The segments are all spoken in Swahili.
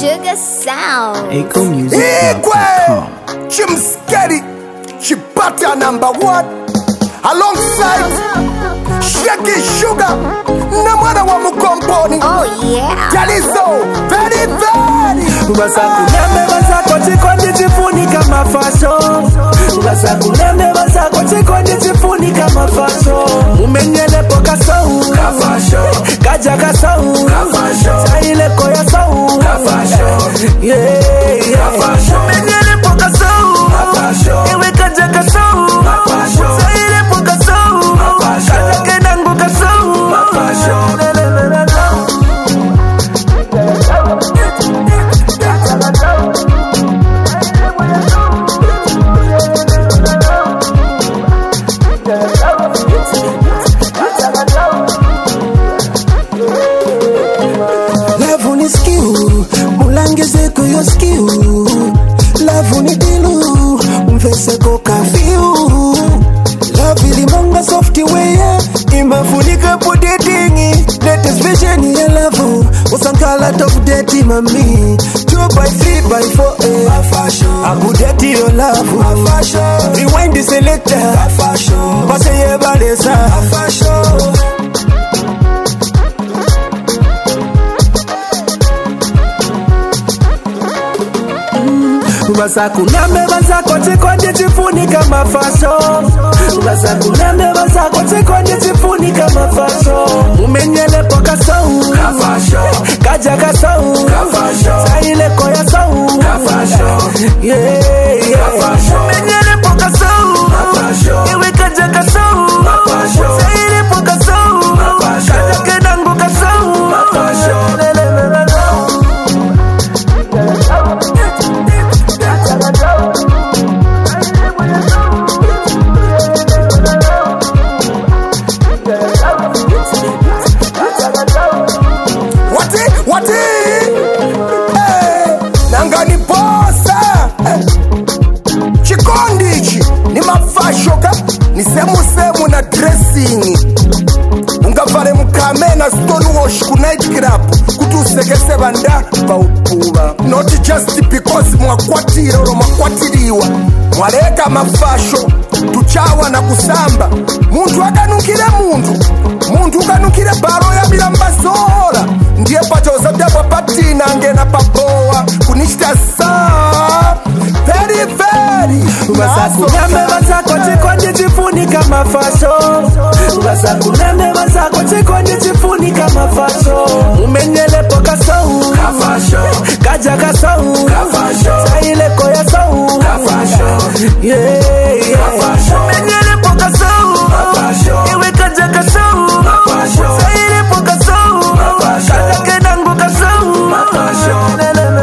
Sugar Sound. Igwe Chimskeri Chipata #1 alongside Shaggy Sugar na mwana wa Mukomponi. Oh yeah. Jalizo very Basakuneme basako chikondi chifuni kama fashion. Basakuneme basako chikondi chifuni kama fashion. Mumenyele poka sau ka fashion. Kaja ka sau ka fashion. Chaile koya sau ka fashion. Yeah ka fashion. Mumenyele poka sau ka fashion. Iwe kaja ka sau ka fashion. Chaile poka sau ka fashion. Kaja kenangu ka sau ka fashion. Love ni skill, mulangeze ko yo skill. Love ni dilu, mvese ko kafiu. Love ilimonga software, imafunika po dating. Latest vision ya love, usankala top date mami. 2x3x4, Abu date your love, rewind the selector, Pase ye balesa, Basakuneme basako chikondi chifuni kama fashion. Basakuneme basako chikondi chifuni kama fashion. Mumenyele poka sau ka fashion. Kaja ka sau ka fashion. Chaile koya sau ka fashion. Yeah ka fashion. Mumenyele poka sau ka fashion. Iwe kaja ka sau ka fashion. Chaile poka sau ka fashion. Kaja kenangu ka sau ka fashion. Wati nangani posa Chikondichi ni mafashoka ni semu na dressing. Ungavale mukame na stone wash ku night club kutusekese banda baupuba. Not just because mwakwatira oro mwakwatiriwa mwaleka mafasho tuchawa na kusamba. Muntu akanukire muntu ukanukire baro ya bilambazola. Ndiye pachoza byabwa patina ngena paboa kunishita saa very Basakuneme basako chikondi chifuni kama fashion. Basakuneme basako chikondi chifuni kama fashion. Mumenyele poka sau ka fashion. Kaja ka sau ka fashion. Chaile koya sau ka fashion. Yeah ka fashion. Mumenyele poka sau ka fashion. Iwe kaja ka sau ka fashion. Chaile poka sau ka fashion. Kaja kenangu ka sau ka fashion.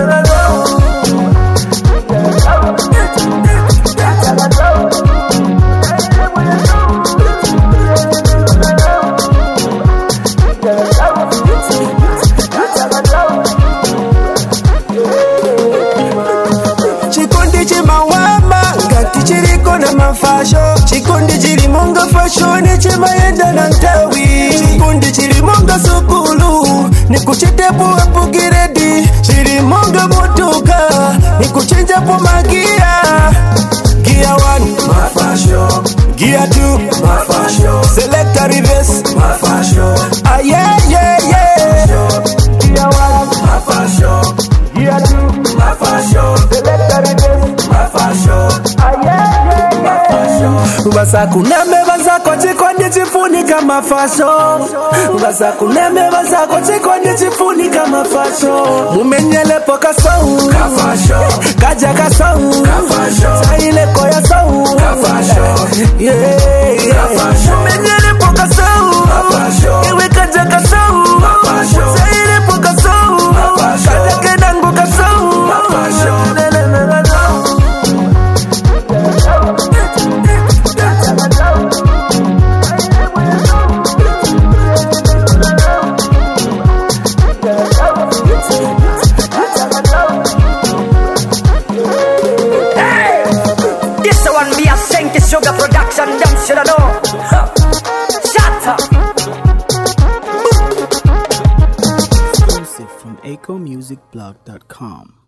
Chikondi chimawama ngati chiriko na mafasho. Chikondi chilimonga fashion chimayenda na ntawi. Chikondi chilimonga sukulu nikuchitepo hapo giredi. Chilimonga motoka nikuchenja po magia. Gear 1 mafasho, Gear 2 mafasho, Selector reverse mafasho. Ah yeah Gear 1 mafasho, Gear 2 mafasho, Selector reverse mafasho. Ah yeah Basakuneme basako chikondi chifuni kama fashion. Basakuneme basako chikondi chifuni kama fashion. Mumenyele poka sau ka fashion. Kaja ka sau ka fashion. Chaile koya sau ka fashion. Yeah ka fashion. Mumenyele poka sau ka fashion. Iwe kaja ka sau ka fashion. Chaile poka sau ka fashion. Kaja kenangu ka sau ka fashion. This one be a Senki Sugar production, them shoulda know. musicblog.com.